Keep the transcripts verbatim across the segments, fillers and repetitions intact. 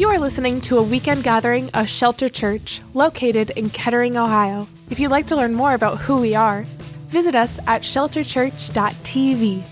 You are listening to a weekend gathering of Shelter Church, located in Kettering, Ohio. If you'd like to learn more about who we are, visit us at shelter church dot t v.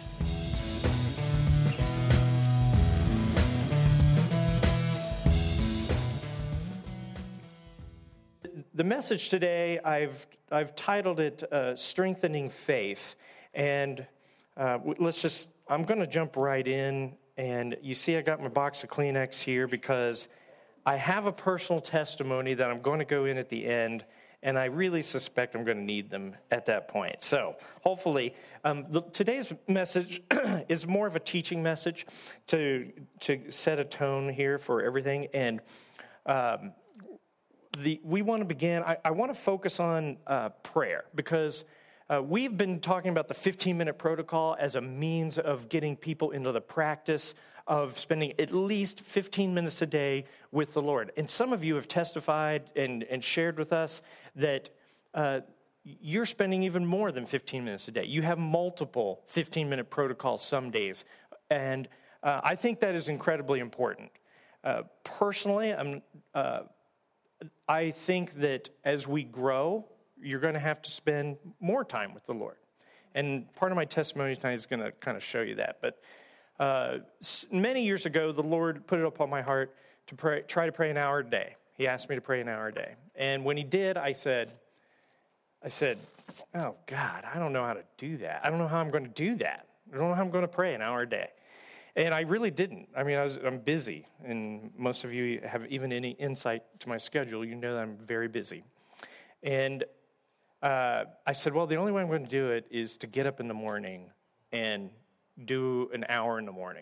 The message today, I've I've titled it uh, "Strengthening Faith," and uh, let's just. I'm going to jump right in, and you see, I got my box of Kleenex here because I have a personal testimony that I'm going to go in at the end, and I really suspect I'm going to need them at that point. So, hopefully, um, the, today's message is more of a teaching message to to set a tone here for everything, and. Um, The, we want to begin, I, I want to focus on uh, prayer because uh, we've been talking about the fifteen-minute protocol as a means of getting people into the practice of spending at least fifteen minutes a day with the Lord. And some of you have testified and, and shared with us that uh, you're spending even more than fifteen minutes a day. You have multiple fifteen-minute protocols some days. And uh, I think that is incredibly important. Uh, personally, I'm... Uh, I think that as we grow, you're going to have to spend more time with the Lord. And part of my testimony tonight is going to kind of show you that. But uh, many years ago, the Lord put it upon my heart to pray, try to pray an hour a day. He asked me to pray an hour a day. And when he did, I said, I said, oh, God, I don't know how to do that. I don't know how I'm going to do that. I don't know how I'm going to pray an hour a day. And I really didn't. I mean, I was, I'm busy, and most of you have even any insight to my schedule. You know that I'm very busy. And uh, I said, well, the only way I'm going to do it is to get up in the morning and do an hour in the morning.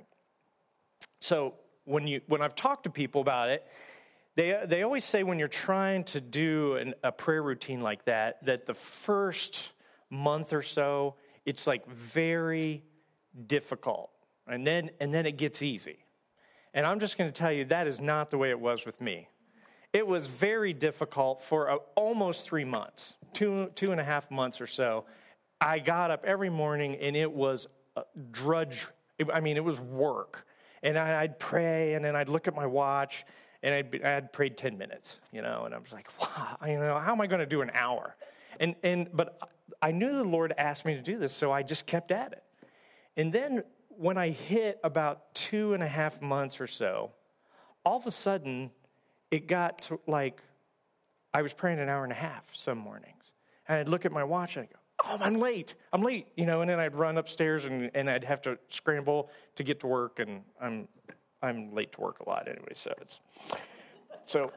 So when you when I've talked to people about it, they they always say when you're trying to do an, a prayer routine like that, that the first month or so, it's like very difficult. And then and then it gets easy. And I'm just going to tell you, that is not the way it was with me. It was very difficult for a, almost three months, two, two and a half months or so. I got up every morning, and it was a drudge. I mean, it was work. And I, I'd pray, and then I'd look at my watch, and I'd, be, I'd prayed ten minutes, you know. And I was like, wow, you know, how am I going to do an hour? And and But I knew the Lord asked me to do this, so I just kept at it. And then when I hit about two and a half months or so, all of a sudden, it got to like, I was praying an hour and a half some mornings. And I'd look at my watch and I'd go, oh, I'm late. I'm late. You know, and then I'd run upstairs and, and I'd have to scramble to get to work. And I'm I'm late to work a lot anyway, so it's, so.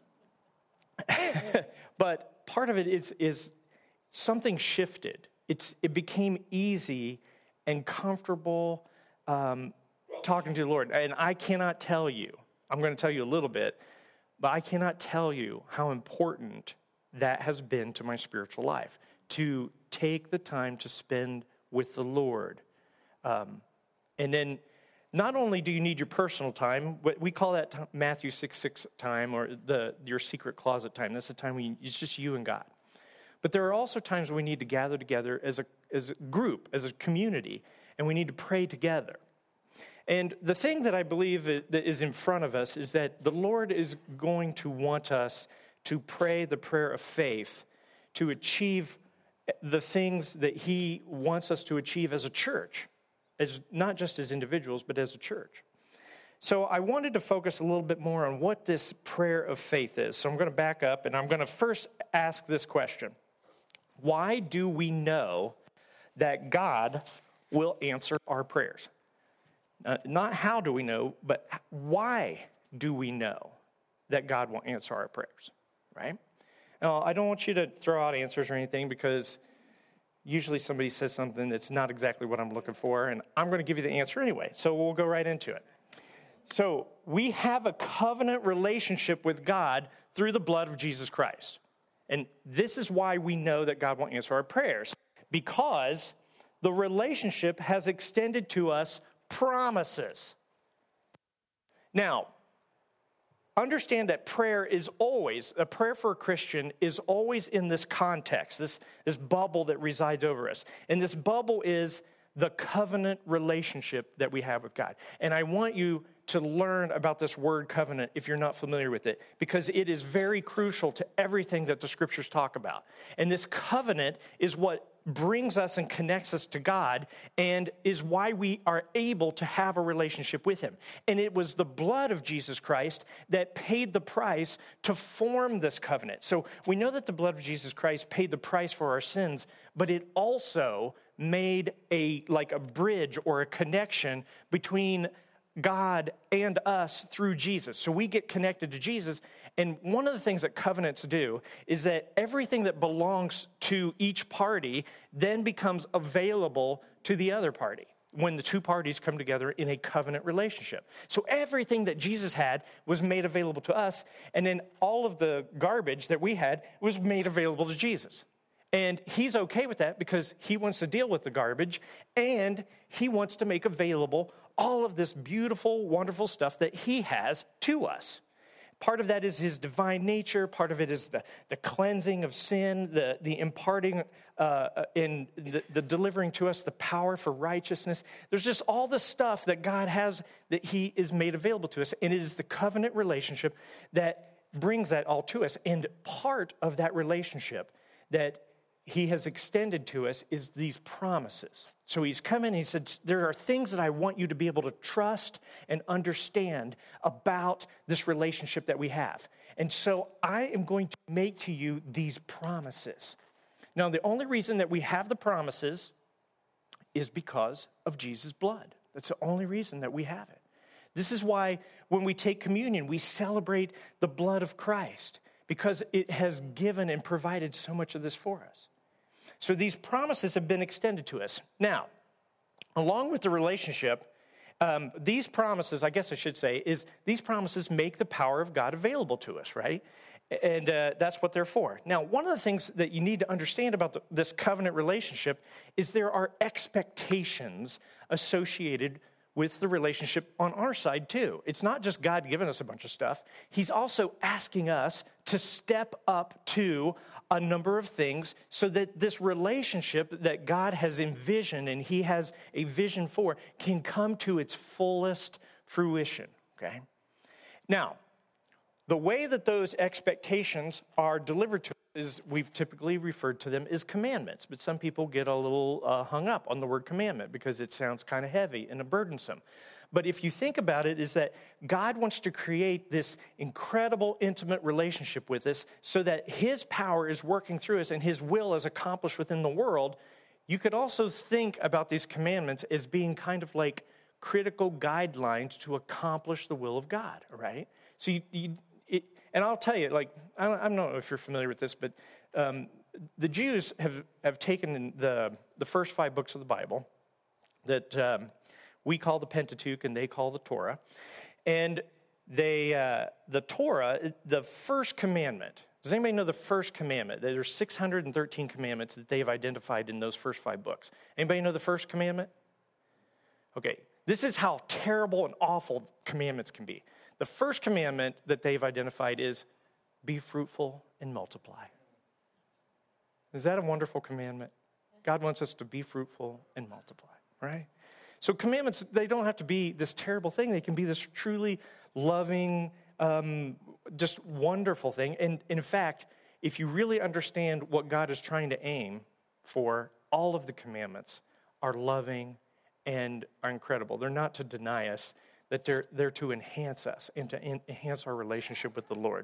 But part of it is, is something shifted. It's It became easy and comfortable um, talking to the Lord. And I cannot tell you, I'm going to tell you a little bit, but I cannot tell you how important that has been to my spiritual life, to take the time to spend with the Lord. Um, and then not only do you need your personal time, but we call that t- Matthew six six time, or the your secret closet time. That's the time when it's just you and God. But there are also times when we need to gather together as a as a group, as a community, and we need to pray together. And the thing that I believe that is in front of us is that the Lord is going to want us to pray the prayer of faith to achieve the things that he wants us to achieve as a church, as not just as individuals, but as a church. So I wanted to focus a little bit more on what this prayer of faith is. So I'm going to back up, and I'm going to first ask this question. Why do we know that God will answer our prayers? Uh, not how do we know, but why do we know that God will answer our prayers, right? Now, I don't want you to throw out answers or anything because usually somebody says something that's not exactly what I'm looking for, and I'm going to give you the answer anyway, so we'll go right into it. So we have a covenant relationship with God through the blood of Jesus Christ. And this is why we know that God will answer our prayers, because the relationship has extended to us promises. Now, understand that prayer is always, a prayer for a Christian is always in this context, this, this bubble that resides over us. And this bubble is the covenant relationship that we have with God. And I want you to learn about this word covenant if you're not familiar with it, because it is very crucial to everything that the scriptures talk about. And this covenant is what brings us and connects us to God and is why we are able to have a relationship with him. And it was the blood of Jesus Christ that paid the price to form this covenant. So we know that the blood of Jesus Christ paid the price for our sins, but it also made a like a bridge or a connection between God and us through Jesus. So we get connected to Jesus. And one of the things that covenants do is that everything that belongs to each party then becomes available to the other party when the two parties come together in a covenant relationship. So everything that Jesus had was made available to us, and then all of the garbage that we had was made available to Jesus. And he's okay with that because he wants to deal with the garbage, and he wants to make available all of this beautiful, wonderful stuff that he has to us. Part of that is his divine nature. Part of it is the, the cleansing of sin, the, the imparting uh, in the, the delivering to us the power for righteousness. There's just all the stuff that God has that he is made available to us. And it is the covenant relationship that brings that all to us. And part of that relationship that he has extended to us is these promises. So he's come in and he said, there are things that I want you to be able to trust and understand about this relationship that we have. And so I am going to make to you these promises. Now, the only reason that we have the promises is because of Jesus' blood. That's the only reason that we have it. This is why when we take communion, we celebrate the blood of Christ, because it has given and provided so much of this for us. So these promises have been extended to us. Now, along with the relationship, um, these promises, I guess I should say, is these promises make the power of God available to us, right? And uh, that's what they're for. Now, one of the things that you need to understand about the, this covenant relationship is there are expectations associated with the relationship on our side too. It's not just God giving us a bunch of stuff. He's also asking us to step up to a number of things so that this relationship that God has envisioned and he has a vision for can come to its fullest fruition, okay? Now, the way that those expectations are delivered to us is we've typically referred to them as commandments, but some people get a little uh, hung up on the word commandment because it sounds kind of heavy and burdensome. But if you think about it, is that God wants to create this incredible, intimate relationship with us so that his power is working through us and his will is accomplished within the world. You could also think about these commandments as being kind of like critical guidelines to accomplish the will of God, right? So you, you it, and I'll tell you, like, I don't, I don't know if you're familiar with this, but um, the Jews have, have taken the, the first five books of the Bible that um, we call the Pentateuch and they call the Torah. And they, uh, the Torah, the first commandment, does anybody know the first commandment? There's six hundred thirteen commandments that they've identified in those first five books. Anybody know the first commandment? Okay, this is how terrible and awful commandments can be. The first commandment that they've identified is be fruitful and multiply. Is that a wonderful commandment? God wants us to be fruitful and multiply, right? So commandments, they don't have to be this terrible thing. They can be this truly loving, um, just wonderful thing. And in fact, if you really understand what God is trying to aim for, all of the commandments are loving and are incredible. They're not to deny us, that they're, they're to enhance us and to enhance our relationship with the Lord.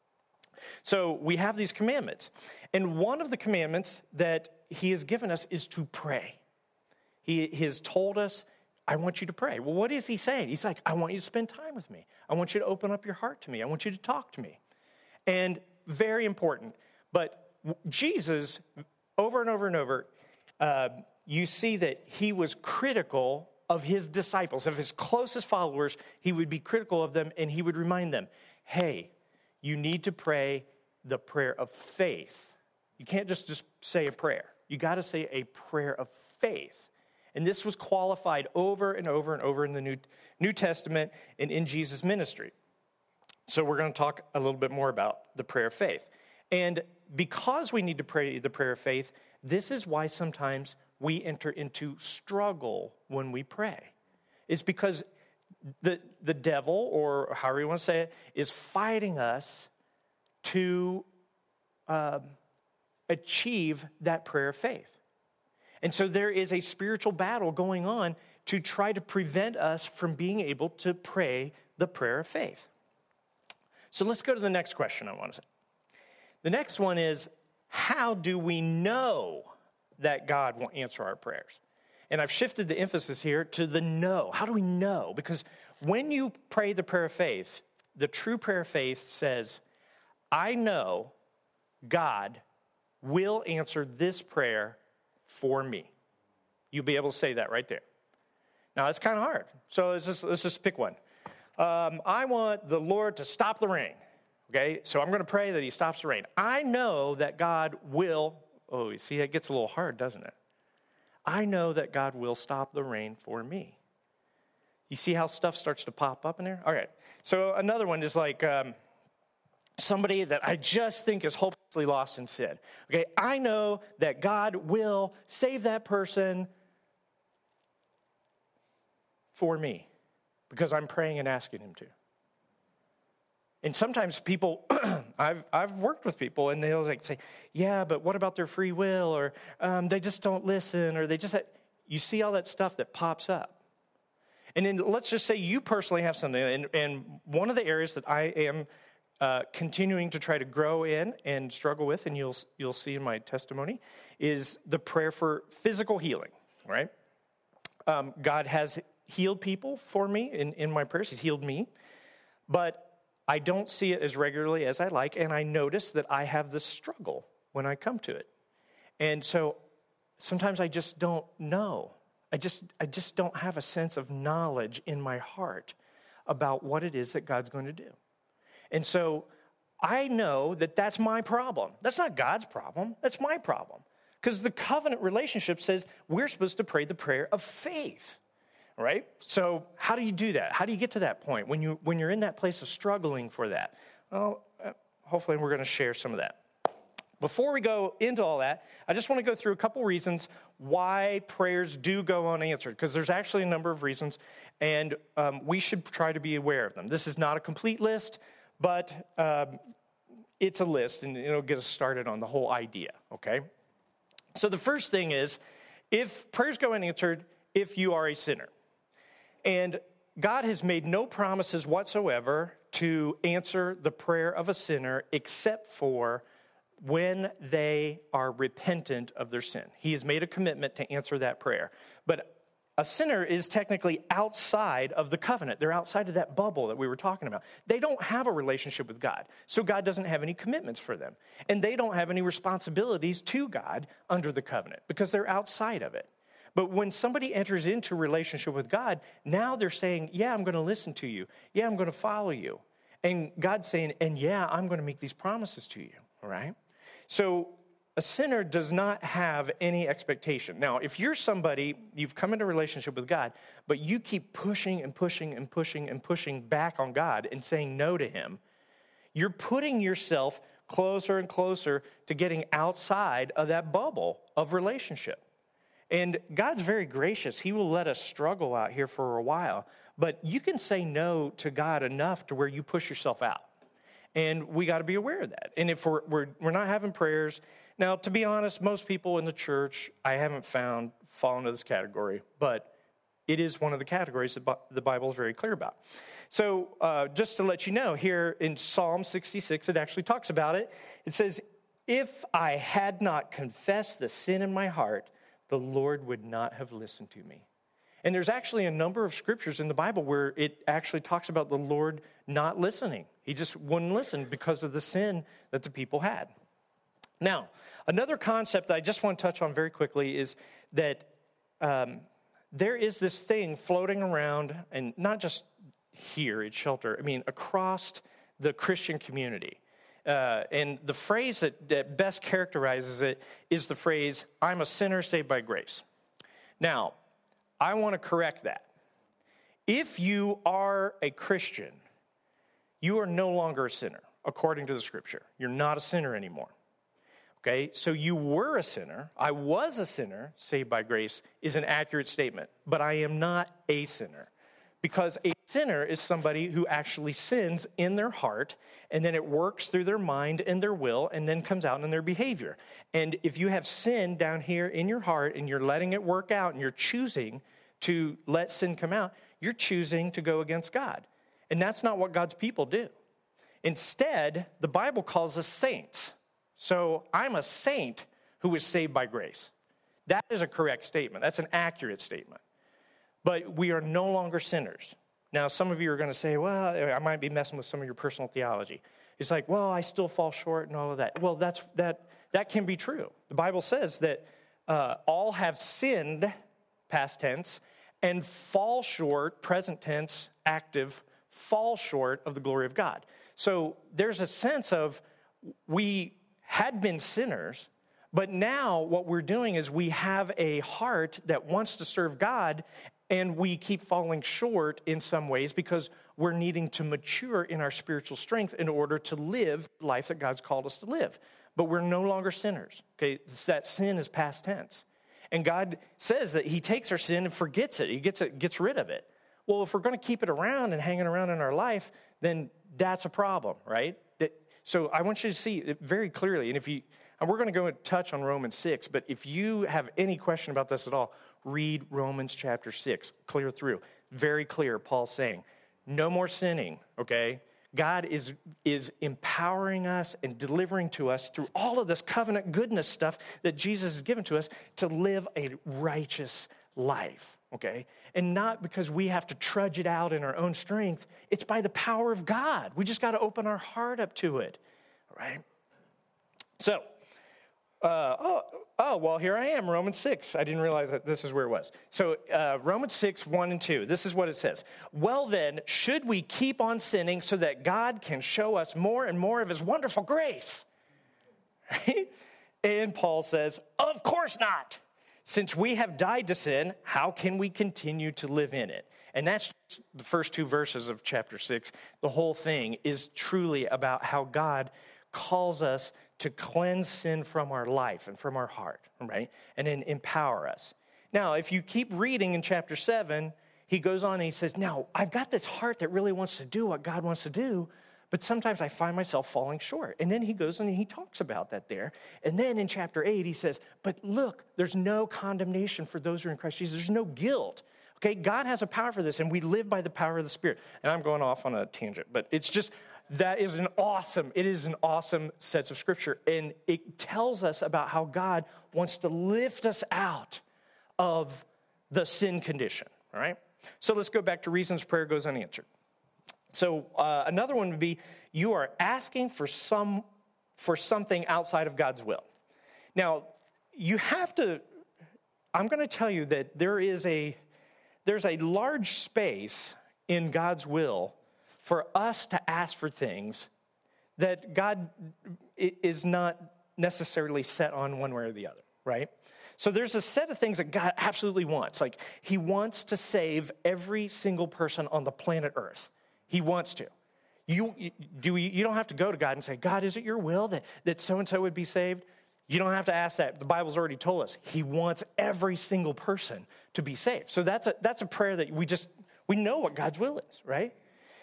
So we have these commandments. And one of the commandments that he has given us is to pray. He, he has told us, I want you to pray. Well, what is he saying? He's like, I want you to spend time with me. I want you to open up your heart to me. I want you to talk to me. And very important. But Jesus, over and over and over, uh, you see that he was critical of his disciples, of his closest followers. He would be critical of them, and he would remind them, hey, you need to pray the prayer of faith. You can't just, just say a prayer. You got to say a prayer of faith. And this was qualified over and over and over in the New, New Testament and in Jesus' ministry. So we're going to talk a little bit more about the prayer of faith. And because we need to pray the prayer of faith, this is why sometimes we enter into struggle when we pray. It's because the, the devil, or however you want to say it, is fighting us to um, achieve that prayer of faith. And so there is a spiritual battle going on to try to prevent us from being able to pray the prayer of faith. So let's go to the next question I want to say. The next one is, how do we know that God will answer our prayers? And I've shifted the emphasis here to the know. How do we know? Because when you pray the prayer of faith, the true prayer of faith says, I know God will answer this prayer for me. You'll be able to say that right there. Now, it's kind of hard. So let's just, let's just pick one. Um, I want the Lord to stop the rain. Okay, so I'm going to pray that he stops the rain. I know that God will, oh, you see, it gets a little hard, doesn't it? I know that God will stop the rain for me. You see how stuff starts to pop up in there? All right, so another one is like um, somebody that I just think is hopelessly lost in sin. Okay, I know that God will save that person for me because I'm praying and asking him to. And sometimes people, I've I've worked with people, and they'll like say, yeah, but what about their free will? Or um, they just don't listen, or they just, have, you see all that stuff that pops up. And then let's just say you personally have something, and, and one of the areas that I am uh, continuing to try to grow in and struggle with, and you'll you'll see in my testimony, is the prayer for physical healing, right? Um, God has healed people for me in, in my prayers. He's healed me. But I don't see it as regularly as I like, and I notice that I have this struggle when I come to it. And so sometimes I just don't know. I just I just don't have a sense of knowledge in my heart about what it is that God's going to do. And so I know that that's my problem. That's not God's problem. That's my problem. Because the covenant relationship says we're supposed to pray the prayer of faith. Right? So how do you do that? How do you get to that point when, you, when you're in that place of struggling for that? Well, uh, hopefully we're going to share some of that. Before we go into all that, I just want to go through a couple reasons why prayers do go unanswered, because there's actually a number of reasons, and um, we should try to be aware of them. This is not a complete list, but um, it's a list, and it'll get us started on the whole idea, okay? So the first thing is, if prayers go unanswered, if you are a sinner. And God has made no promises whatsoever to answer the prayer of a sinner except for when they are repentant of their sin. He has made a commitment to answer that prayer. But a sinner is technically outside of the covenant. They're outside of that bubble that we were talking about. They don't have a relationship with God, so God doesn't have any commitments for them. And they don't have any responsibilities to God under the covenant because they're outside of it. But when somebody enters into relationship with God, now they're saying, yeah, I'm going to listen to you. Yeah, I'm going to follow you. And God's saying, and yeah, I'm going to make these promises to you, all right? So a sinner does not have any expectation. Now, if you're somebody, you've come into a relationship with God, but you keep pushing and pushing and pushing and pushing back on God and saying no to him, you're putting yourself closer and closer to getting outside of that bubble of relationship. And God's very gracious. He will let us struggle out here for a while. But you can say no to God enough to where you push yourself out. And we got to be aware of that. And if we're, we're we're not having prayers, now, to be honest, most people in the church, I haven't found fall into this category. But it is one of the categories that the Bible is very clear about. So uh, just to let you know, here in Psalm sixty-six, it actually talks about it. It says, if I had not confessed the sin in my heart, the Lord would not have listened to me. And there's actually a number of scriptures in the Bible where it actually talks about the Lord not listening. He just wouldn't listen because of the sin that the people had. Now, another concept that I just want to touch on very quickly is that um, there is this thing floating around, and not just here at Shelter, I mean across the Christian community. Uh, and the phrase that, that best characterizes it is the phrase, I'm a sinner saved by grace. Now, I want to correct that. If you are a Christian, you are no longer a sinner, according to the scripture. You're not a sinner anymore. Okay, so you were a sinner. I was a sinner saved by grace is an accurate statement, but I am not a sinner. Because a sinner is somebody who actually sins in their heart, and then it works through their mind and their will, and then comes out in their behavior. And if you have sin down here in your heart, and you're letting it work out, and you're choosing to let sin come out, you're choosing to go against God. And that's not what God's people do. Instead, the Bible calls us saints. So I'm a saint who was saved by grace. That is a correct statement. That's an accurate statement. But we are no longer sinners. Now, some of you are going to say, well, I might be messing with some of your personal theology. It's like, well, I still fall short and all of that. Well, that's that that can be true. The Bible says that uh, all have sinned, past tense, and fall short, present tense, active, fall short of the glory of God. So there's a sense of we had been sinners, but now what we're doing is we have a heart that wants to serve God, and we keep falling short in some ways because we're needing to mature in our spiritual strength in order to live the life that God's called us to live. But we're no longer sinners. Okay, it's that sin is past tense. And God says that he takes our sin and forgets it. He gets it, gets rid of it. Well, if we're going to keep it around and hanging around in our life, then that's a problem, right? That, so I want you to see it very clearly. And if you, and we're going to go and touch on Romans six, but if you have any question about this at all, read Romans chapter six, clear through. Very clear, Paul's saying, no more sinning, okay? God is, is empowering us and delivering to us through all of this covenant goodness stuff that Jesus has given to us to live a righteous life, okay? And not because we have to trudge it out in our own strength. It's by the power of God. We just got to open our heart up to it, all right? So, uh, oh, oh, well, here I am, Romans six. I didn't realize that this is where it was. So uh, Romans six, one and two, this is what it says. Well then, should we keep on sinning so that God can show us more and more of his wonderful grace? Right? And Paul says, of course not. Since we have died to sin, how can we continue to live in it? And that's just the first two verses of chapter six. The whole thing is truly about how God calls us to cleanse sin from our life and from our heart, right? And then empower us. Now, if you keep reading in chapter seven, he goes on and he says, now, I've got this heart that really wants to do what God wants to do, but sometimes I find myself falling short. And then he goes and he talks about that there. And then in chapter eight, he says, but look, there's no condemnation for those who are in Christ Jesus. There's no guilt. Okay, God has a power for this, and we live by the power of the Spirit. And I'm going off on a tangent, but it's just, that is an awesome, it is an awesome set of scripture. And it tells us about how God wants to lift us out of the sin condition, all right? So let's go back to reasons prayer goes unanswered. So uh, another one would be, you are asking for some for something outside of God's will. Now, you have to, I'm going to tell you that there is a, there's a large space in God's will for us to ask for things that God is not necessarily set on one way or the other, right? So there's a set of things that God absolutely wants. Like, he wants to save every single person on the planet Earth. He wants to. You, do you, you don't have to go to God and say, God, is it your will that, that so-and-so would be saved? You don't have to ask that. The Bible's already told us. He wants every single person to be saved. So that's a, that's a prayer that we just, we know what God's will is, right?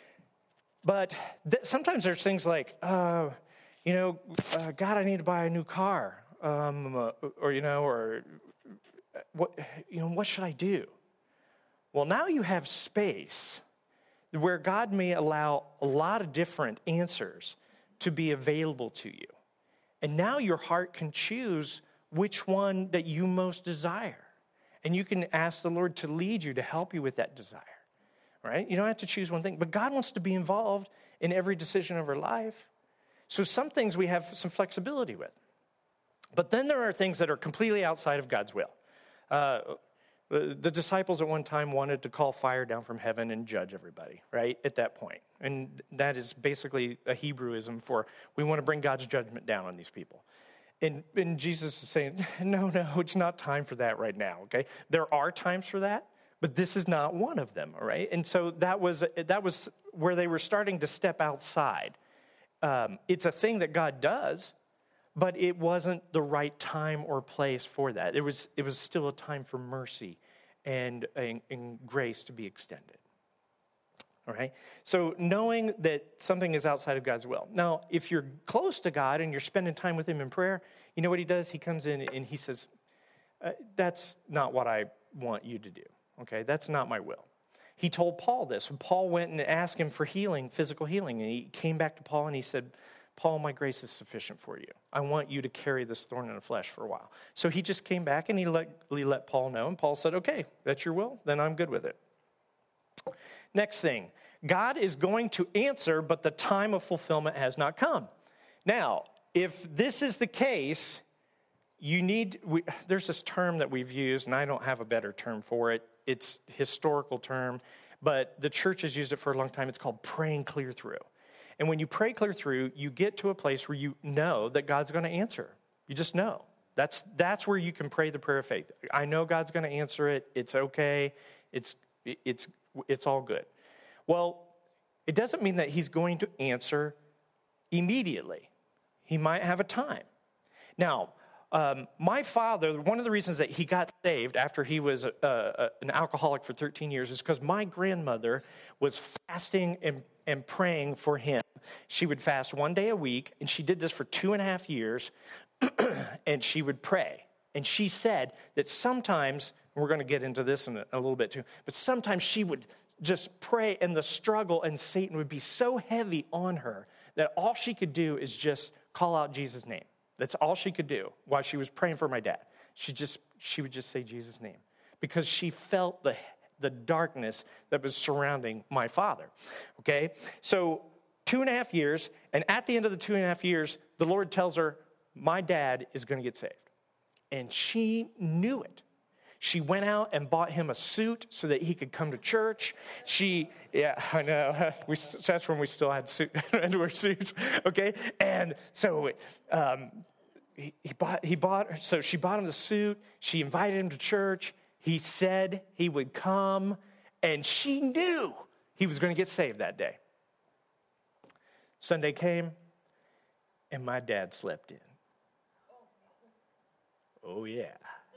But th- sometimes there's things like, uh, you know, uh, God, I need to buy a new car, um, uh, or, you know, or what, you know, what should I do? Well, now you have space where God may allow a lot of different answers to be available to you. And now your heart can choose which one that you most desire. And you can ask the Lord to lead you, to help you with that desire. Right? You don't have to choose one thing, but God wants to be involved in every decision of our life. So some things we have some flexibility with. But then there are things that are completely outside of God's will. Uh, the, the disciples at one time wanted to call fire down from heaven and judge everybody, right, at that point. And that is basically a Hebrewism for, we want to bring God's judgment down on these people. And, and Jesus is saying, no, no, it's not time for that right now, okay? There are times for that. But this is not one of them, all right? And so that was that was where they were starting to step outside. Um, it's a thing that God does, but it wasn't the right time or place for that. It was it was still a time for mercy and, and, and grace to be extended. All right? So knowing that something is outside of God's will. Now, if you're close to God and you're spending time with him in prayer, you know what he does? He comes in and he says, uh, that's not what I want you to do. Okay? That's not my will. He told Paul this. When Paul went and asked him for healing, physical healing, and he came back to Paul and he said, Paul, my grace is sufficient for you. I want you to carry this thorn in the flesh for a while. So he just came back and he let, he let Paul know, and Paul said, okay, that's your will, then I'm good with it. Next thing, God is going to answer, but the time of fulfillment has not come. Now, if this is the case, you need, we, there's this term that we've used, and I don't have a better term for it. It's a historical term, but the church has used it for a long time. It's called praying clear through. And when you pray clear through, you get to a place where you know that God's going to answer. You just know. That's that's where you can pray the prayer of faith. I know God's going to answer it. It's okay. It's it's it's all good. Well, it doesn't mean that he's going to answer immediately. He might have a time. Now, um, my father, one of the reasons that he got saved after he was a, a, an alcoholic for thirteen years is because my grandmother was fasting and, and praying for him. She would fast one day a week, and she did this for two and a half years, and she would pray. And she said that sometimes, we're going to get into this in a, a little bit too, but sometimes she would just pray, and the struggle and Satan would be so heavy on her that all she could do is just call out Jesus' name. That's all she could do while she was praying for my dad. She just she would just say Jesus' name because she felt the the darkness that was surrounding my father. Okay? So two and a half years, and at the end of the two and a half years, the Lord tells her, my dad is going to get saved. And she knew it. She went out and bought him a suit so that he could come to church. She, yeah, I know. We, that's when we still had suit, had to wear suits, okay? And so um, he, he bought, he bought, so she bought him the suit. She invited him to church. He said he would come, and she knew he was going to get saved that day. Sunday came, and my dad slept in. Oh, yeah.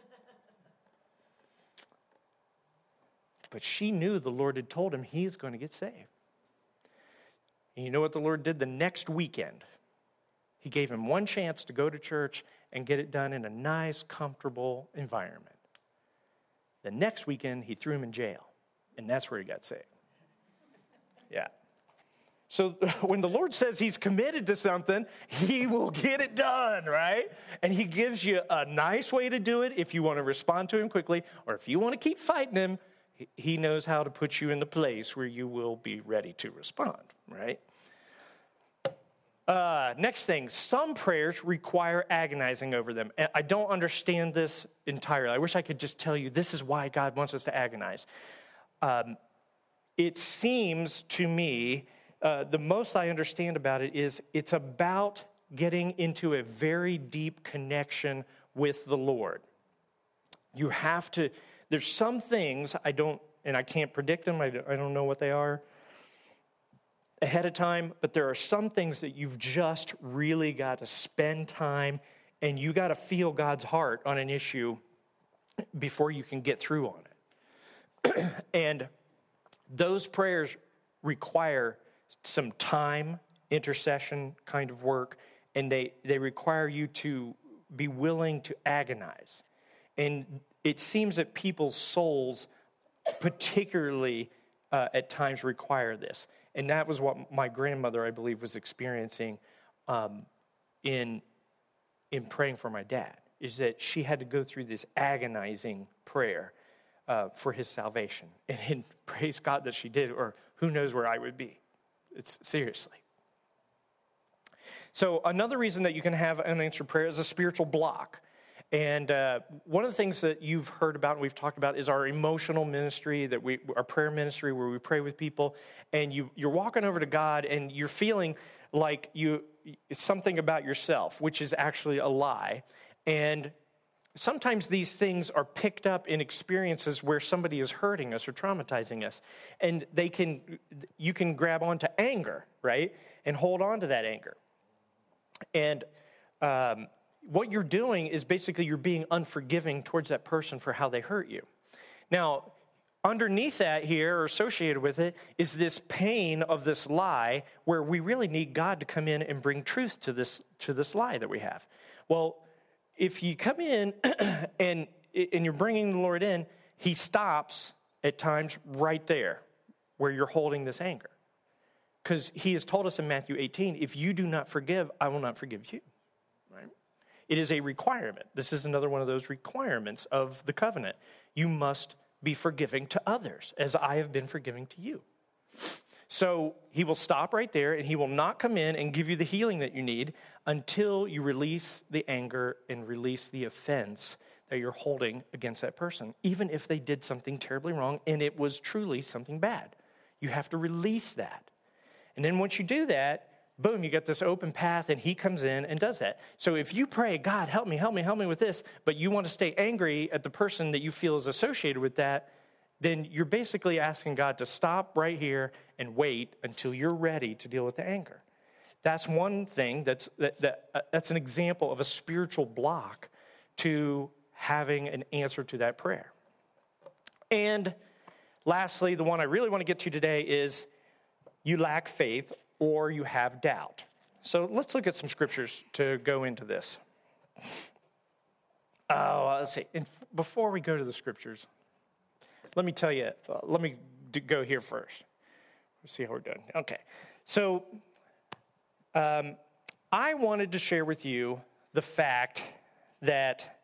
But she knew the Lord had told him he is going to get saved. And you know what the Lord did the next weekend? He gave him one chance to go to church and get it done in a nice, comfortable environment. The next weekend, he threw him in jail, and that's where he got saved. Yeah. So when the Lord says he's committed to something, he will get it done, right? And he gives you a nice way to do it if you want to respond to him quickly, or if you want to keep fighting him, he knows how to put you in the place where you will be ready to respond, right? Uh, next thing, some prayers require agonizing over them. And I don't understand this entirely. I wish I could just tell you this is why God wants us to agonize. Um, it seems to me... Uh, the most I understand about it is it's about getting into a very deep connection with the Lord. You have to, there's some things I don't, and I can't predict them, I don't, I don't know what they are ahead of time, but there are some things that you've just really got to spend time and you got to feel God's heart on an issue before you can get through on it. And those prayers require some time, intercession kind of work, and they, they require you to be willing to agonize. And it seems that people's souls particularly uh, at times require this. And that was what my grandmother, I believe, was experiencing um, in, in praying for my dad, is that she had to go through this agonizing prayer uh, for his salvation. And, and praise God that she did, or who knows where I would be. It's seriously. So another reason that you can have unanswered prayer is a spiritual block. And uh, one of the things that you've heard about and we've talked about is our emotional ministry, that we, our prayer ministry where we pray with people. And you, you're walking over to God and you're feeling like you it's something about yourself, which is actually a lie. And sometimes these things are picked up in experiences where somebody is hurting us or traumatizing us. And they can, you can grab onto anger, right? And hold on to that anger. And um, what you're doing is basically you're being unforgiving towards that person for how they hurt you. Now, underneath that here, or associated with it, is this pain of this lie where we really need God to come in and bring truth to this to this lie that we have. Well, if you come in and, and you're bringing the Lord in, he stops at times right there where you're holding this anger. Because he has told us in Matthew eighteen, if you do not forgive, I will not forgive you. Right? It is a requirement. This is another one of those requirements of the covenant. You must be forgiving to others as I have been forgiving to you. So he will stop right there, and he will not come in and give you the healing that you need until you release the anger and release the offense that you're holding against that person, even if they did something terribly wrong and it was truly something bad. You have to release that. And then once you do that, boom, you get this open path, and he comes in and does that. So if you pray, God, help me, help me, help me with this, but you want to stay angry at the person that you feel is associated with that, then you're basically asking God to stop right here and wait until you're ready to deal with the anger. That's one thing, that's, that, that, uh, that's an example of a spiritual block to having an answer to that prayer. And lastly, the one I really want to get to today is you lack faith or you have doubt. So let's look at some scriptures to go into this. Oh, let's see. And before we go to the scriptures, let me tell you, uh, let me do, go here first. Let's see how we're doing. Okay. So um, I wanted to share with you the fact that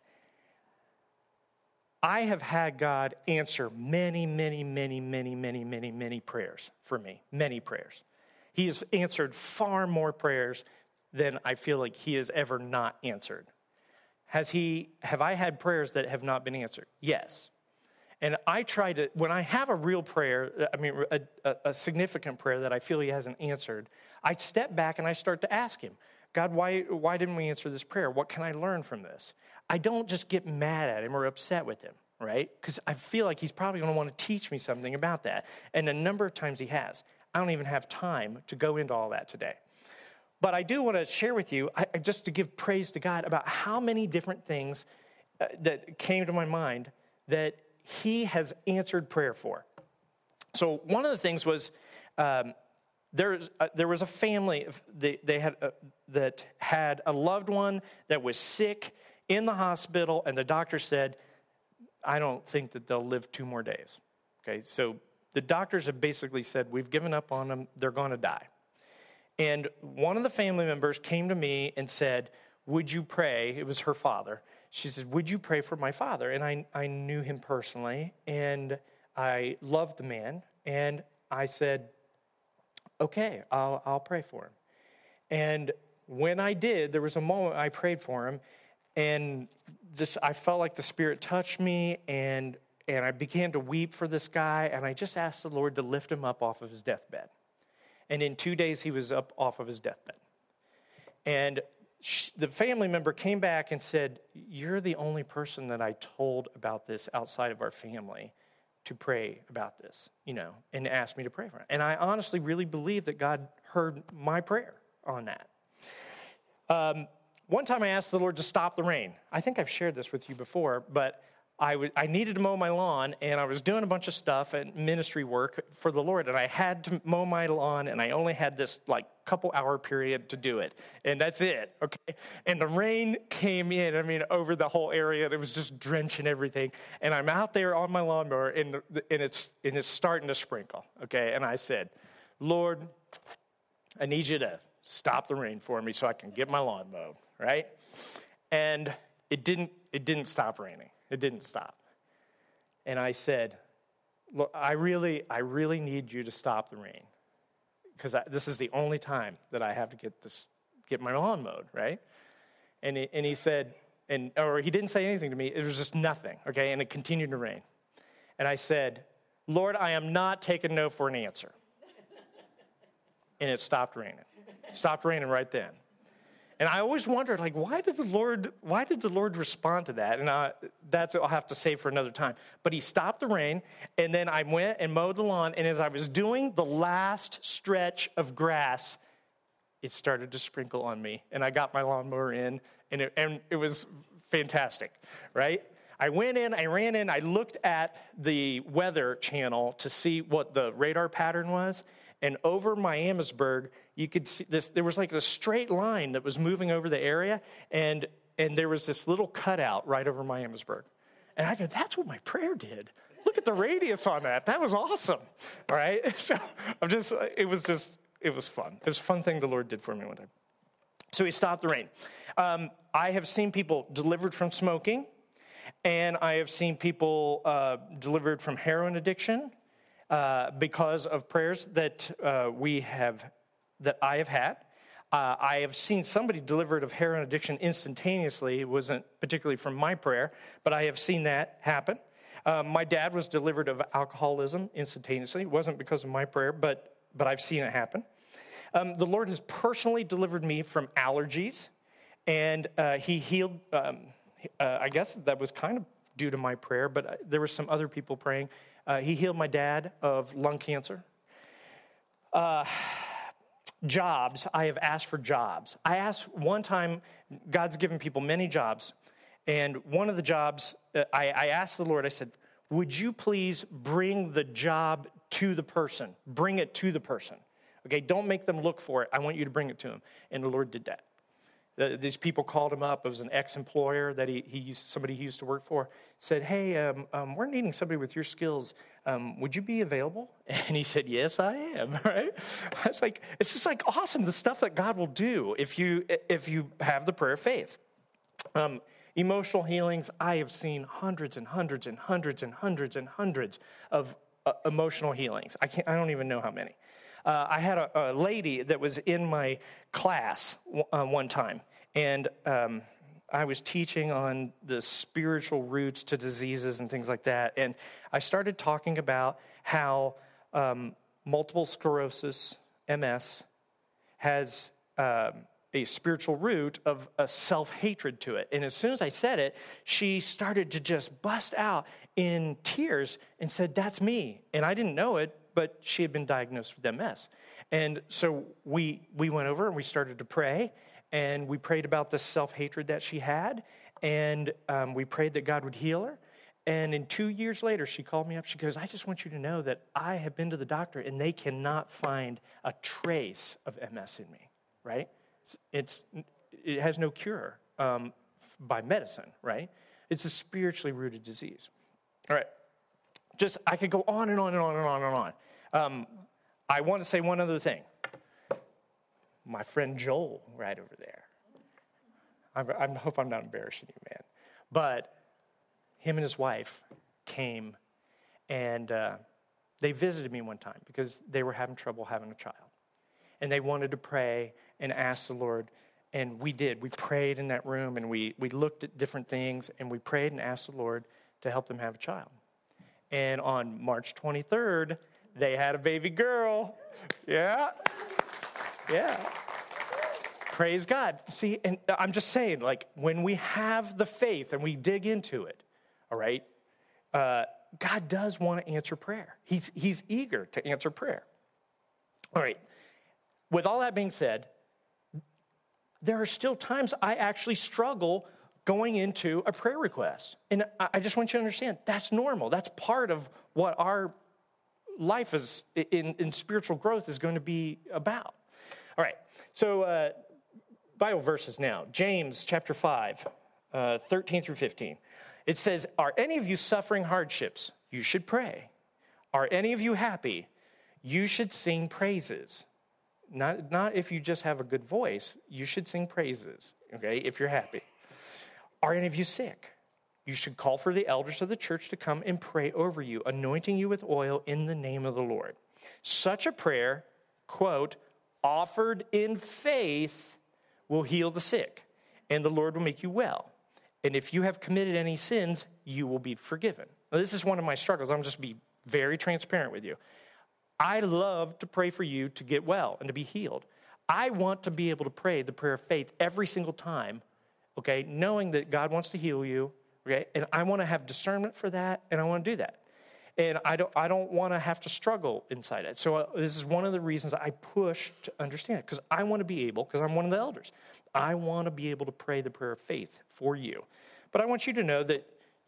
I have had God answer many, many, many, many, many, many, many prayers for me, many prayers. He has answered far more prayers than I feel like he has ever not answered. Has he, have I had prayers that have not been answered? Yes. And I try to, when I have a real prayer, I mean, a, a, a significant prayer that I feel he hasn't answered, I step back and I start to ask him, God, why, why didn't we answer this prayer? What can I learn from this? I don't just get mad at him or upset with him, right? Because I feel like he's probably going to want to teach me something about that. And a number of times he has. I don't even have time to go into all that today. But I do want to share with you, I, just to give praise to God about how many different things uh, that came to my mind that he has answered prayer for. So one of the things was um, there, uh, there was a family they, they had uh, that had a loved one that was sick in the hospital, and the doctor said, I don't think that they'll live two more days. Okay, so the doctors have basically said, we've given up on them, they're going to die. And one of the family members came to me and said, would you pray? It was her father. She said, would you pray for my father? And I, I knew him personally, and I loved the man. And I said, okay, I'll, I'll pray for him. And when I did, there was a moment I prayed for him, and just I felt like the Spirit touched me, and and I began to weep for this guy, and I just asked the Lord to lift him up off of his deathbed. And in two days, he was up off of his deathbed. And she, the family member came back and said, you're the only person that I told about this outside of our family to pray about this, you know, and asked me to pray for him. And I honestly really believe that God heard my prayer on that. Um, one time I asked the Lord to stop the rain. I think I've shared this with you before, but I, w- I needed to mow my lawn, and I was doing a bunch of stuff and ministry work for the Lord, and I had to mow my lawn, and I only had this, like, couple hour period to do it, and that's it, okay? And the rain came in, I mean, over the whole area, and it was just drenching everything, and I'm out there on my lawnmower, and, and, it's, and it's starting to sprinkle, okay? And I said, Lord, I need you to stop the rain for me so I can get my lawn mowed, right? And it didn't, it didn't stop raining. It didn't stop. And I said, look, I really, I really need you to stop the rain, because this is the only time that I have to get this, get my lawn mowed, right? And he, and he said, and or he didn't say anything to me. It was just nothing, okay? And it continued to rain. And I said, Lord, I am not taking no for an answer. And it stopped raining. It stopped raining right then. And I always wondered, like, why did the Lord, why did the Lord respond to that? And I, that's what I'll have to save for another time. But he stopped the rain, and then I went and mowed the lawn, and as I was doing the last stretch of grass, it started to sprinkle on me, and I got my lawnmower in, and it, and it was fantastic, right? I went in, I ran in, I looked at the weather channel to see what the radar pattern was. And over Miamisburg, you could see this, there was like a straight line that was moving over the area. And, and there was this little cutout right over Miamisburg. And I go, that's what my prayer did. Look at the radius on that. That was awesome. All right. So I'm just, it was just, it was fun. It was a fun thing the Lord did for me one time. So he stopped the rain. Um, I have seen people delivered from smoking, and I have seen people uh, delivered from heroin addiction uh, because of prayers that uh, we have, that I have had. Uh, I have seen somebody delivered of heroin addiction instantaneously. It wasn't particularly from my prayer, but I have seen that happen. Um, my dad was delivered of alcoholism instantaneously. It wasn't because of my prayer, but but I've seen it happen. Um, the Lord has personally delivered me from allergies, and uh, he healed, um, uh, I guess that was kind of due to my prayer, but there were some other people praying. Uh, he healed my dad of lung cancer. Uh, jobs, I have asked for jobs. I asked one time, God's given people many jobs, and one of the jobs, uh, I, I asked the Lord, I said, would you please bring the job to the person? Bring it to the person. Okay, don't make them look for it. I want you to bring it to them. And the Lord did that. The, these people called him up. It was an ex-employer that he, he used, somebody he used to work for, said, hey, um, um, we're needing somebody with your skills. Um, would you be available? And he said, yes, I am, right? I was like, it's just like awesome, the stuff that God will do if you if you have the prayer of faith. Um, emotional healings, I have seen hundreds and hundreds and hundreds and hundreds and hundreds of uh, emotional healings. I can't. I don't even know how many. Uh, I had a, a lady that was in my class uh, one time, and um, I was teaching on the spiritual roots to diseases and things like that, and I started talking about how um, multiple sclerosis, M S, has um, a spiritual root of a self-hatred to it. And as soon as I said it, she started to just bust out in tears and said, that's me. And I didn't know it, but she had been diagnosed with M S. And so we we went over and we started to pray, and we prayed about the self-hatred that she had, and um, we prayed that God would heal her. And in two years later, she called me up. She goes, I just want you to know that I have been to the doctor, and they cannot find a trace of M S in me, right? It's, it's It has no cure um, by medicine, right? It's a spiritually rooted disease. All right. Just, I could go on and on and on and on and on. Um, I want to say one other thing. My friend Joel, right over there. I, I hope I'm not embarrassing you, man. But him and his wife came, and uh, they visited me one time because they were having trouble having a child. And they wanted to pray and ask the Lord, and we did. We prayed in that room, and we, we looked at different things, and we prayed and asked the Lord to help them have a child. And on March twenty-third, they had a baby girl. Yeah. Yeah. Praise God. See, and I'm just saying, like, when we have the faith and we dig into it, all right, uh, God does want to answer prayer. He's, he's eager to answer prayer. All right. With all that being said, there are still times I actually struggle going into a prayer request. And I just want you to understand, that's normal. That's part of what our life is in, in spiritual growth is going to be about. All right, so uh, Bible verses now. James chapter five, uh, thirteen through fifteen. It says, are any of you suffering hardships? You should pray. Are any of you happy? You should sing praises. Not, not if you just have a good voice. You should sing praises, okay, if you're happy. Are any of you sick? You should call for the elders of the church to come and pray over you, anointing you with oil in the name of the Lord. Such a prayer, quote, offered in faith will heal the sick, and the Lord will make you well. And if you have committed any sins, you will be forgiven. Now, this is one of my struggles. I'm just be very transparent with you. I love to pray for you to get well and to be healed. I want to be able to pray the prayer of faith every single time, okay, knowing that God wants to heal you, okay, and I want to have discernment for that, and I want to do that. And I don't I don't want to have to struggle inside it. So uh, this is one of the reasons I push to understand it, because I want to be able, because I'm one of the elders, I want to be able to pray the prayer of faith for you. But I want you to know that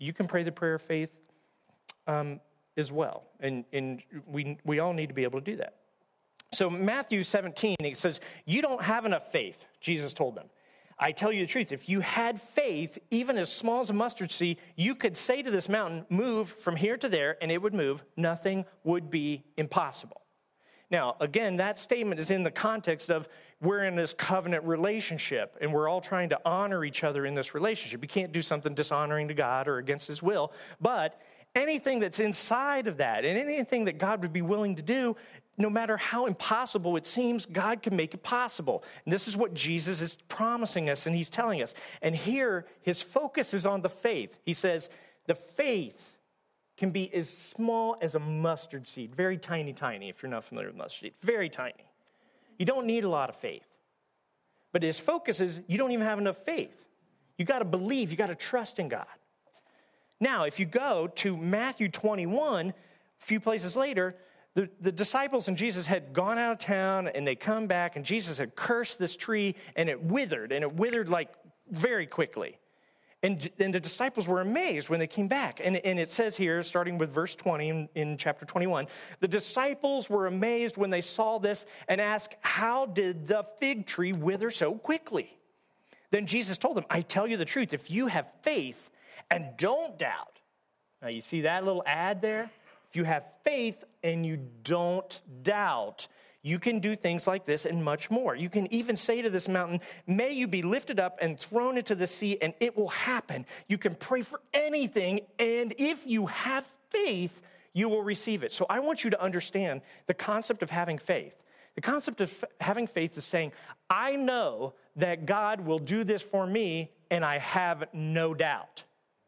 you can pray the prayer of faith um, as well. And, and we, we all need to be able to do that. So Matthew seventeen, it says, you don't have enough faith, Jesus told them. I tell you the truth, if you had faith, even as small as a mustard seed, you could say to this mountain, move from here to there, and it would move. Nothing would be impossible. Now, again, that statement is in the context of we're in this covenant relationship, and we're all trying to honor each other in this relationship. You can't do something dishonoring to God or against his will, but anything that's inside of that and anything that God would be willing to do, no matter how impossible it seems, God can make it possible. And this is what Jesus is promising us and he's telling us. And here, his focus is on the faith. He says, the faith can be as small as a mustard seed. Very tiny, tiny, if you're not familiar with mustard seed. Very tiny. You don't need a lot of faith. But his focus is, you don't even have enough faith. You got to believe. You got to trust in God. Now, if you go to Matthew twenty-one, a few places later, The, the disciples and Jesus had gone out of town, and they come back, and Jesus had cursed this tree, and it withered, and it withered like very quickly. And, and the disciples were amazed when they came back. And, and it says here, starting with verse twenty in, in chapter twenty-one, the disciples were amazed when they saw this and asked, how did the fig tree wither so quickly? Then Jesus told them, I tell you the truth, if you have faith and don't doubt. Now you see that little ad there? If you have faith and you don't doubt, you can do things like this and much more. You can even say to this mountain, may you be lifted up and thrown into the sea, and it will happen. You can pray for anything, and if you have faith, you will receive it. So I want you to understand the concept of having faith. The concept of f- having faith is saying, I know that God will do this for me, and I have no doubt.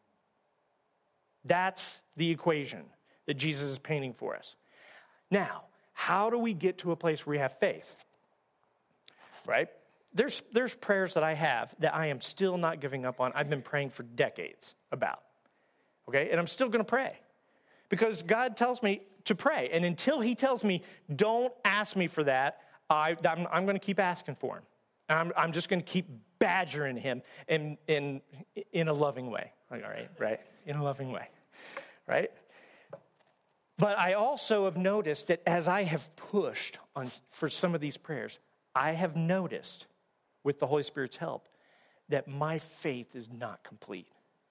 That's the equation that Jesus is painting for us. Now, how do we get to a place where we have faith? Right? There's, there's prayers that I have that I am still not giving up on. I've been praying for decades about. Okay? And I'm still going to pray. Because God tells me to pray. And until he tells me, don't ask me for that, I, I'm, I'm going to keep asking for him. I'm, I'm just going to keep badgering him in, in, in a loving way. All right? Right? In a loving way. Right? But I also have noticed that as I have pushed on for some of these prayers, I have noticed, with the Holy Spirit's help, that my faith is not complete.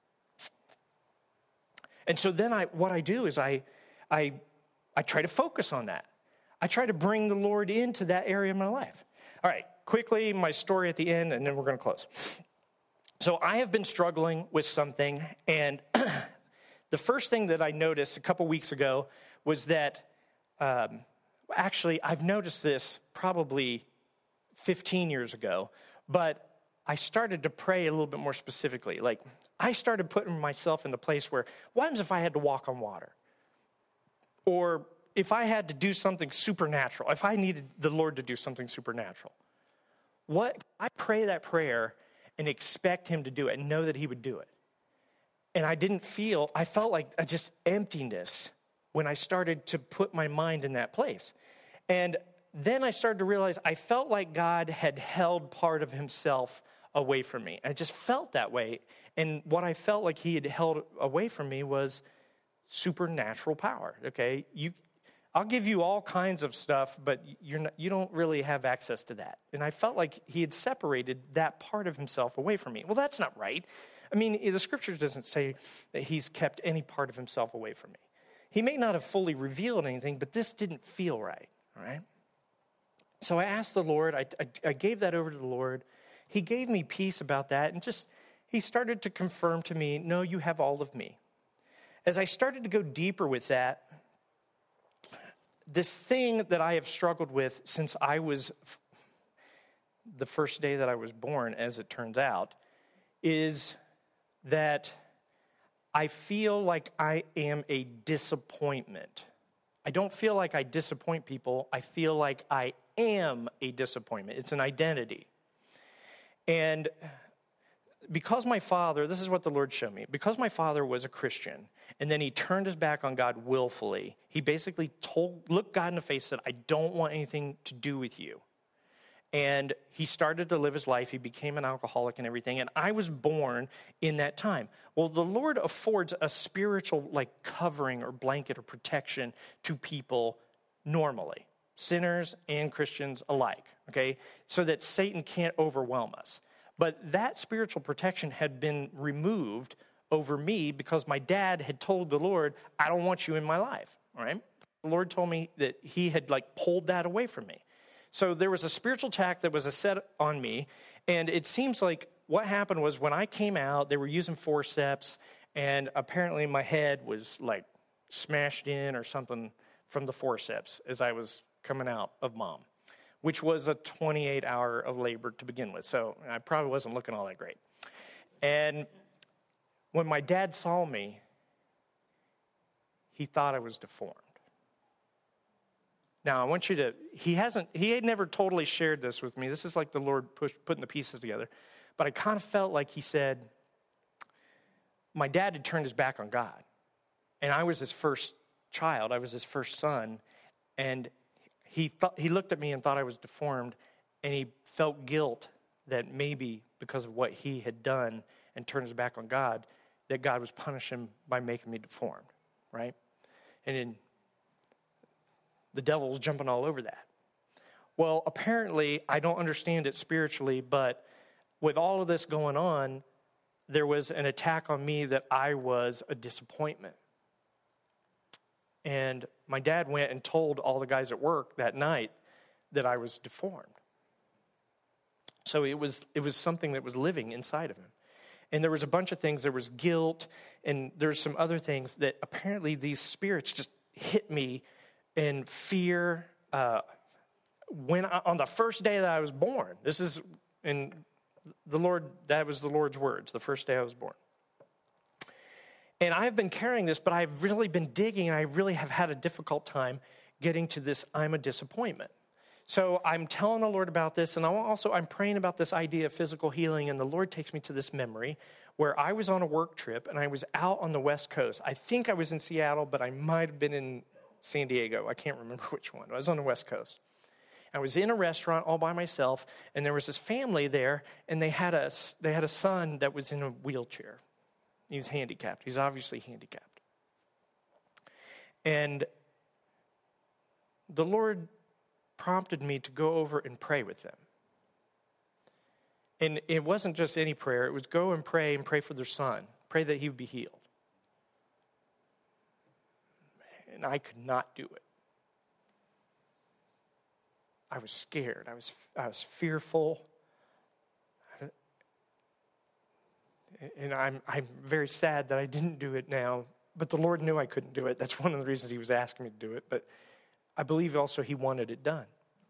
And so then I, what I do is I, I, I try to focus on that. I try to bring the Lord into that area of my life. All right, quickly, my story at the end, and then we're going to close. So I have been struggling with something, and the first thing that I noticed a couple weeks ago was that, um, actually, I've noticed this probably fifteen years ago, but I started to pray a little bit more specifically. Like, I started putting myself in a place where, what happens if I had to walk on water? Or if I had to do something supernatural, if I needed the Lord to do something supernatural, what? I pray that prayer and expect him to do it and know that he would do it. And I didn't feel, I felt like a just emptiness when I started to put my mind in that place. And then I started to realize I felt like God had held part of himself away from me. I just felt that way. And what I felt like he had held away from me was supernatural power, okay? You, I'll give you all kinds of stuff, but you're not, you don't really have access to that. And I felt like he had separated that part of himself away from me. Well, that's not right. I mean, the scripture doesn't say that he's kept any part of himself away from me. He may not have fully revealed anything, but this didn't feel right, all right? So I asked the Lord, I, I, I gave that over to the Lord. He gave me peace about that, and just, he started to confirm to me, no, you have all of me. As I started to go deeper with that, this thing that I have struggled with since I was, the first day that I was born, as it turns out, is that I feel like I am a disappointment. I don't feel like I disappoint people. I feel like I am a disappointment. It's an identity. And because my father, this is what the Lord showed me, because my father was a Christian, and then he turned his back on God willfully, he basically told, looked God in the face and said, I don't want anything to do with you. And he started to live his life. He became an alcoholic and everything. And I was born in that time. Well, the Lord affords a spiritual like covering or blanket or protection to people normally, sinners and Christians alike, okay, so that Satan can't overwhelm us. But that spiritual protection had been removed over me because my dad had told the Lord, I don't want you in my life, all right? The Lord told me that he had like pulled that away from me. So there was a spiritual attack that was set on me, and it seems like what happened was when I came out, they were using forceps, and apparently my head was like smashed in or something from the forceps as I was coming out of mom, which was a twenty-eight hour of labor to begin with. So I probably wasn't looking all that great. And when my dad saw me, he thought I was deformed. Now, I want you to, he hasn't, he had never totally shared this with me. This is like the Lord push, putting the pieces together. But I kind of felt like he said, my dad had turned his back on God. And I was his first child. I was his first son. And he thought, he looked at me and thought I was deformed. And he felt guilt that maybe because of what he had done and turned his back on God, that God was punishing him by making me deformed, right? And then the devil was jumping all over that. Well, apparently, I don't understand it spiritually, but with all of this going on, there was an attack on me that I was a disappointment. And my dad went and told all the guys at work that night that I was deformed. So it was it was something that was living inside of him. And there was a bunch of things. There was guilt, and there's some other things that apparently these spirits just hit me in fear. Uh, when I, on the first day that I was born, this is in the Lord. That was the Lord's words. The first day I was born, and I've been carrying this, but I've really been digging, and I really have had a difficult time getting to this. I'm a disappointment. So I'm telling the Lord about this, and I'm also I'm praying about this idea of physical healing, and the Lord takes me to this memory where I was on a work trip, and I was out on the West Coast. I think I was in Seattle, but I might have been in San Diego. I can't remember which one. I was on the West Coast. I was in a restaurant all by myself, and there was this family there, and they had a, they had a son that was in a wheelchair. He was handicapped. He's obviously handicapped. And the Lord prompted me to go over and pray with them. And it wasn't just any prayer. It was go and pray and pray for their son. Pray that he would be healed. And I could not do it. I was scared. I was I was fearful. And I'm I'm very sad that I didn't do it now. But the Lord knew I couldn't do it. That's one of the reasons he was asking me to do it. But I believe also he wanted it done.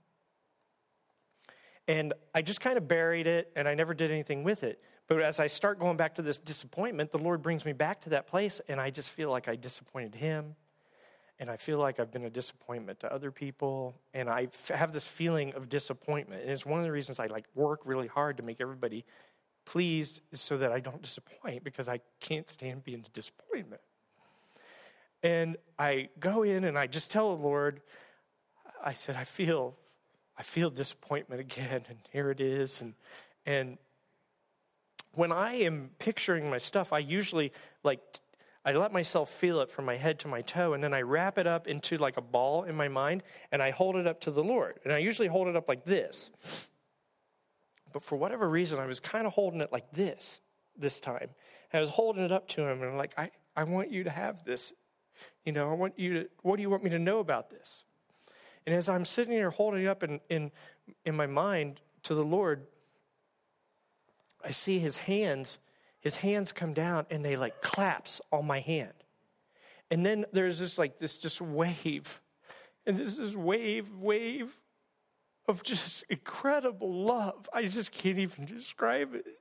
And I just kind of buried it, and I never did anything with it. But as I start going back to this disappointment, the Lord brings me back to that place, and I just feel like I disappointed him. And I feel like I've been a disappointment to other people. And I f- have this feeling of disappointment. And it's one of the reasons I like work really hard to make everybody pleased so that I don't disappoint, because I can't stand being a disappointment. And I go in and I just tell the Lord, I said, I feel I feel disappointment again, and here it is. And and when I am picturing my stuff, I usually like I let myself feel it from my head to my toe, and then I wrap it up into like a ball in my mind, and I hold it up to the Lord. And I usually hold it up like this. But for whatever reason, I was kind of holding it like this this time. And I was holding it up to him, and I'm like, I, I want you to have this. You know, I want you to, what do you want me to know about this? And as I'm sitting there holding it up in, in, in my mind to the Lord, I see his hands, his hands come down and they like clasp on my hand. And then there's just like this just wave. And this is wave, wave of just incredible love. I just can't even describe it.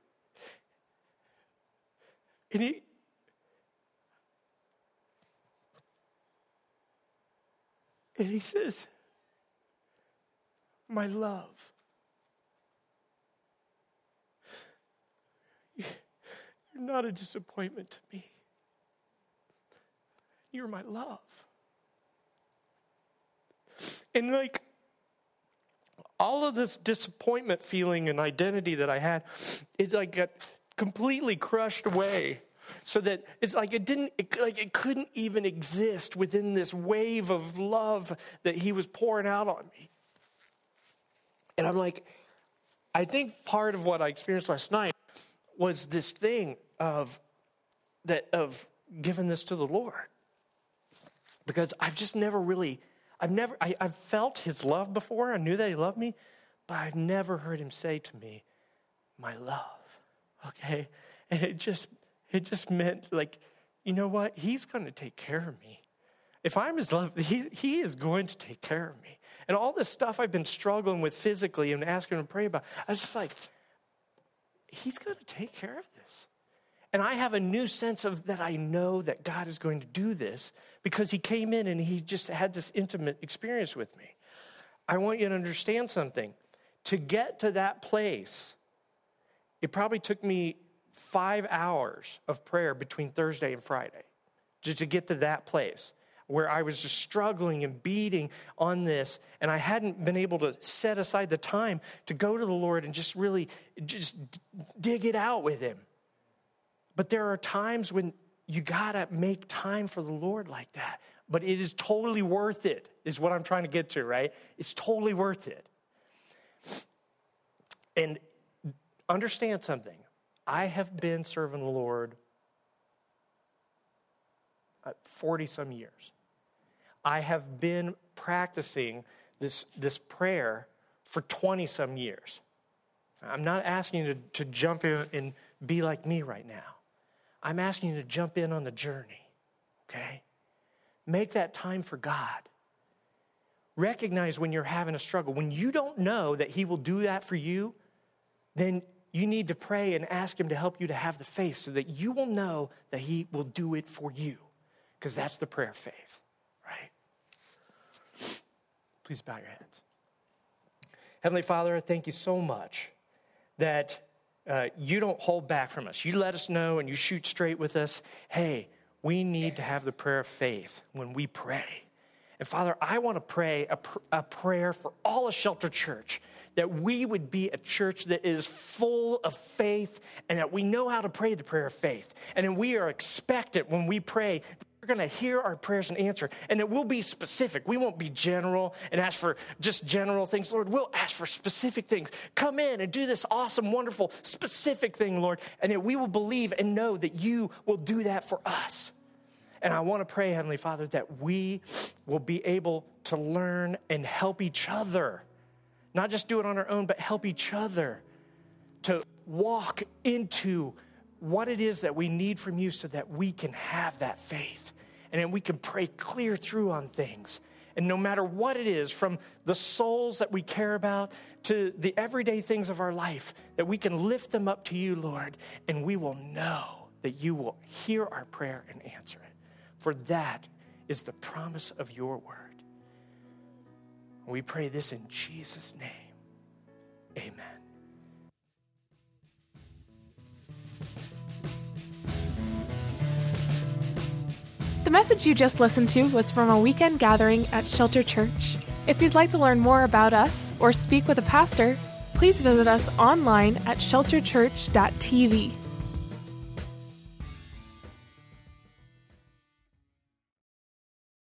And he, and he says, my love, you're not a disappointment to me. You're my love. And like, all of this disappointment feeling and identity that I had, it like got completely crushed away. So that it's like it didn't, it, like it couldn't even exist within this wave of love that he was pouring out on me. And I'm like, I think part of what I experienced last night was this thing of that of giving this to the Lord, because I've just never really, I've never, I, I've felt his love before. I knew that he loved me, but I've never heard him say to me, "My love." Okay, and it just. It just meant like, you know what? He's going to take care of me. If I'm his love, he, he is going to take care of me. And all this stuff I've been struggling with physically and asking him to pray about, I was just like, he's going to take care of this. And I have a new sense of that I know that God is going to do this because he came in and he just had this intimate experience with me. I want you to understand something. To get to that place, it probably took me five hours of prayer between Thursday and Friday just to get to that place where I was just struggling and beating on this, and I hadn't been able to set aside the time to go to the Lord and just really just dig it out with him. But there are times when you gotta make time for the Lord like that. But it is totally worth it, is what I'm trying to get to, right? It's totally worth it. And understand something. I have been serving the Lord forty-some years. I have been practicing this, this prayer for twenty-some years. I'm not asking you to, to jump in and be like me right now. I'm asking you to jump in on the journey, okay? Make that time for God. Recognize when you're having a struggle. When you don't know that he will do that for you, then you need to pray and ask him to help you to have the faith so that you will know that he will do it for you. Because that's the prayer of faith, right? Please bow your heads. Heavenly Father, I thank you so much that uh, you don't hold back from us. You let us know and you shoot straight with us. Hey, we need to have the prayer of faith when we pray. And Father, I want to pray a, pr- a prayer for all of Shelter Church, that we would be a church that is full of faith and that we know how to pray the prayer of faith. And then we are expectant when we pray that we're going to hear our prayers and answer. And it will be specific. We won't be general and ask for just general things. Lord, we'll ask for specific things. Come in and do this awesome, wonderful, specific thing, Lord. And that we will believe and know that you will do that for us. And I want to pray, Heavenly Father, that we will be able to learn and help each other. Not just do it on our own, but help each other to walk into what it is that we need from you so that we can have that faith. And then we can pray clear through on things. And no matter what it is, from the souls that we care about to the everyday things of our life, that we can lift them up to you, Lord, and we will know that you will hear our prayer and answer it. For that is the promise of your word. We pray this in Jesus' name. Amen. The message you just listened to was from a weekend gathering at Shelter Church. If you'd like to learn more about us or speak with a pastor, please visit us online at shelter church dot t v.